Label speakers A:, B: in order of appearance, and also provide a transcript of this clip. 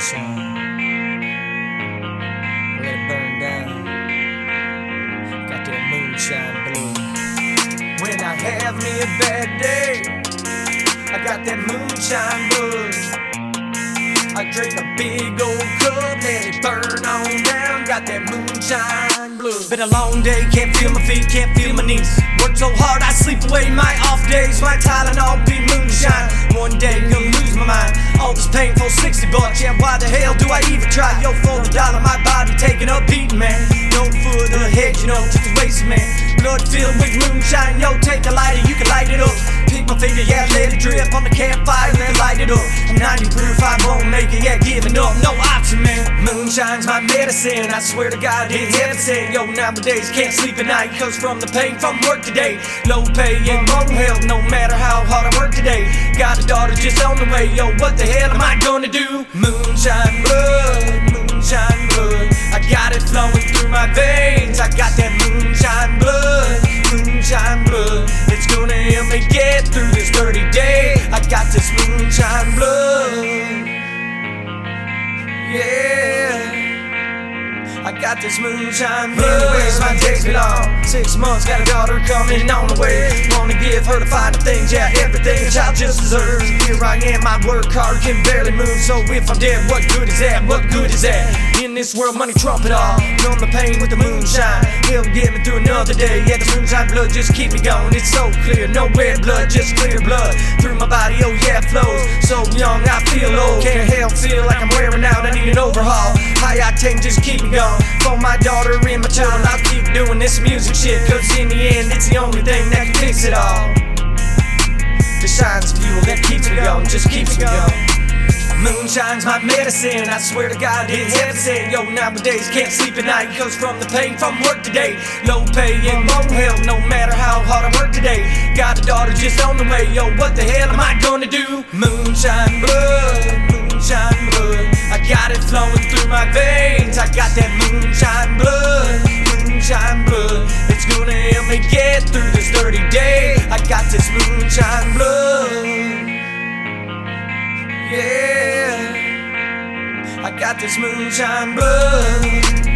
A: moonshine. Let it burn down. Got that moonshine blue. When I have me a bad day, I got that moonshine blues. I drink a big old cup, let it burn on down. Got that moonshine blues. Been a long day, can't feel my feet, can't feel my knees. Worked so hard, I sleep away my off days. My Tylenol be moonshine. One day, gonna lose my mind. All this pain for $60, yeah, why the hell do I even try? Yo, for the dollar, my body taking a beating, man. No foot or head, you know, just a waste, man. Blood filled with moonshine, yo, take a lighter, you can light it up. Pick my finger, yeah, let it drip on the campfire, then light it up. 90 proof, I won't make it, yeah, giving up, no option, man. Moonshine's my medicine, I swear to God, it's heaven sent. Yo, nowadays, can't sleep at night, cause from the pain from work today. Low pay and won't help, no matter how hard I work today. Got a daughter just on the way, yo, what the hell am I gonna do? Moonshine blood, moonshine blood. I got it flowing through my veins, I got that moonshine blood, moonshine blood. It's gonna help me get through this dirty day. I got this moonshine blood, yeah. I got this moonshine blood. Anyways, my days be long. 6 months, got a daughter coming on the way. Wanna give her the finer things, yeah, everything a child just deserves. Here I am, I work hard, can barely move. So if I'm dead, what good is that? What good is that? In this world, money trump it all. Numb the pain with the moonshine. He'll get me through another day. Yeah, the moonshine blood just keep me going. It's so clear, no red blood, just clear blood through my body. Oh yeah, it flows. So young, I feel old. Can't help feel like I'm wearing out. I need an overhaul. High octane, just keep me going. For my daughter and my child, I'll keep doing this music shit. Cause in the end, it's the only thing that can fix it all. The shine's fuel that keeps me going, just keeps me going. Moonshine's my medicine, I swear to God, it's heaven sent. Yo, nowadays, can't sleep at night, cause from the pain from work today. Low pay and won't help, no matter how hard I work today. Got a daughter just on the way, yo, what the hell am I gonna do? Moonshine blood, moonshine blood. I got it flowing through my veins, I got that moonshine blood, moonshine blood. It's gonna help me get through this dirty day. I got this moonshine blood, yeah. I got this moonshine blood.